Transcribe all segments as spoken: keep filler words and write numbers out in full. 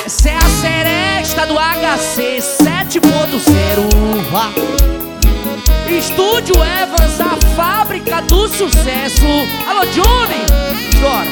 Essa é a seresta do H C sete ponto zero. Estúdio Evans, a fábrica do sucesso. Alô, Johnny, bora.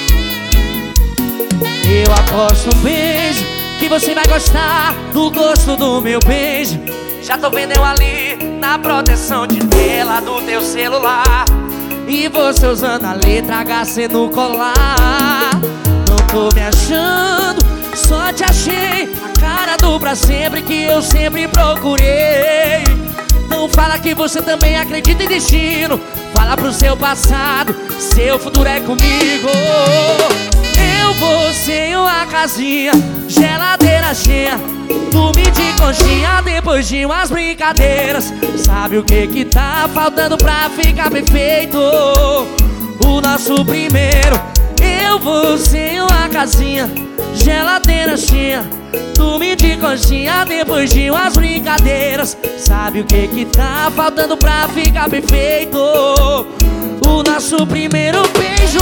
Eu aposto um beijo que você vai gostar do gosto do meu beijo. Já tô vendo eu ali na proteção de tela do teu celular, e você usando a letra H C no colar. Não tô me achando, só te achei a cara do pra sempre que eu sempre procurei. Não fala que você também acredita em destino. Fala pro seu passado, seu futuro é comigo. Eu vou sem uma casinha, geladeira cheia, dormir de conchinha depois de umas brincadeiras. Sabe o que que tá faltando pra ficar perfeito? O nosso primeiro. Eu vou sem uma casinha, geladeira cheia, dormir de conchinha depois de umas brincadeiras. Sabe o que que tá faltando pra ficar perfeito? O nosso primeiro beijo.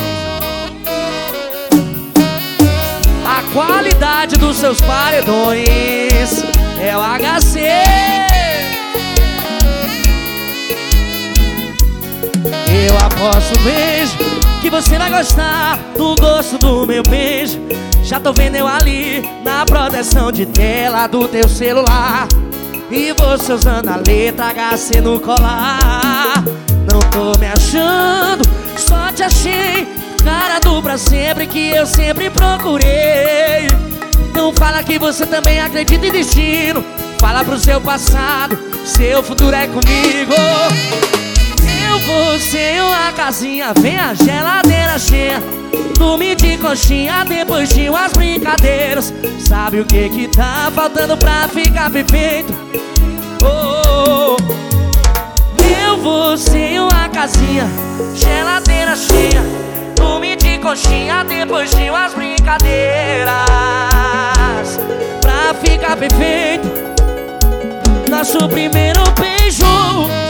A qualidade dos seus paredões é o H C. Eu aposto um beijo que você vai gostar do gosto do meu beijo. Já tô vendo eu ali na proteção de tela do teu celular, e você usando a letra H C no colar. Não tô me achando, só te achei cara do pra sempre que eu sempre procurei. Não fala que você também acredita em destino. Fala pro seu passado, seu futuro é comigo. Eu vou sem uma casinha, vem a geladeira cheia, dormir de conchinha depois de umas brincadeiras. Sabe o que que tá faltando pra ficar perfeito? Oh, oh, oh. Eu vou sem uma casinha, geladeira cheia, dormir de conchinha depois de umas brincadeiras. Pra ficar perfeito, nosso primeiro beijo.